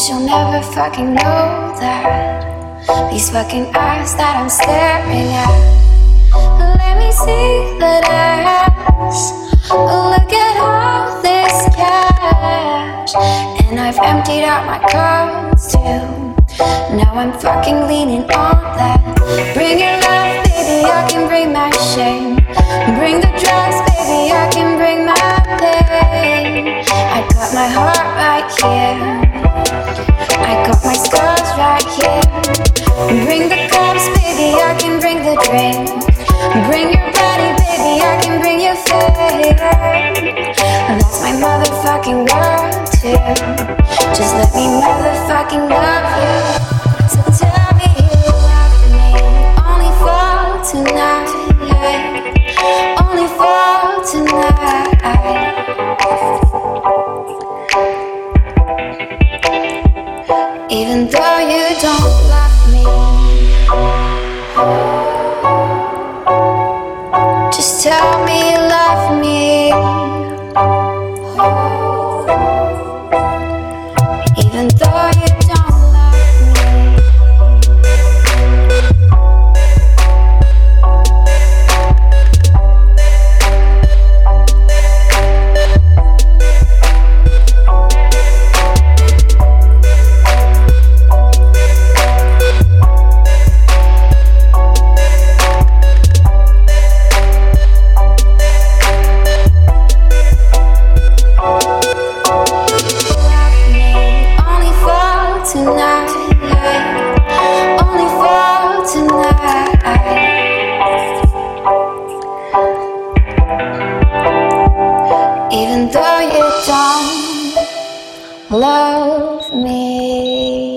she'll never fucking know that. These fucking eyes that I'm staring at. Let me see that ass. Look at all this cash. And I've emptied out my cards too. Now I'm fucking leaning on that. Bring your love, baby, I can bring my shame. Bring the drugs, baby, I can bring my pain. I got my heart right here. I got my scars right here. Bring the cups, baby, I can bring the drink. Bring your body, baby, I can bring your fear. That's my motherfucking world too. Just let me motherfucking love you. So tell me you love me. Only for tonight. Only for tonight. Even though you don't love me, just tell me you love me. Even though you don't love me. Even though you don't love me.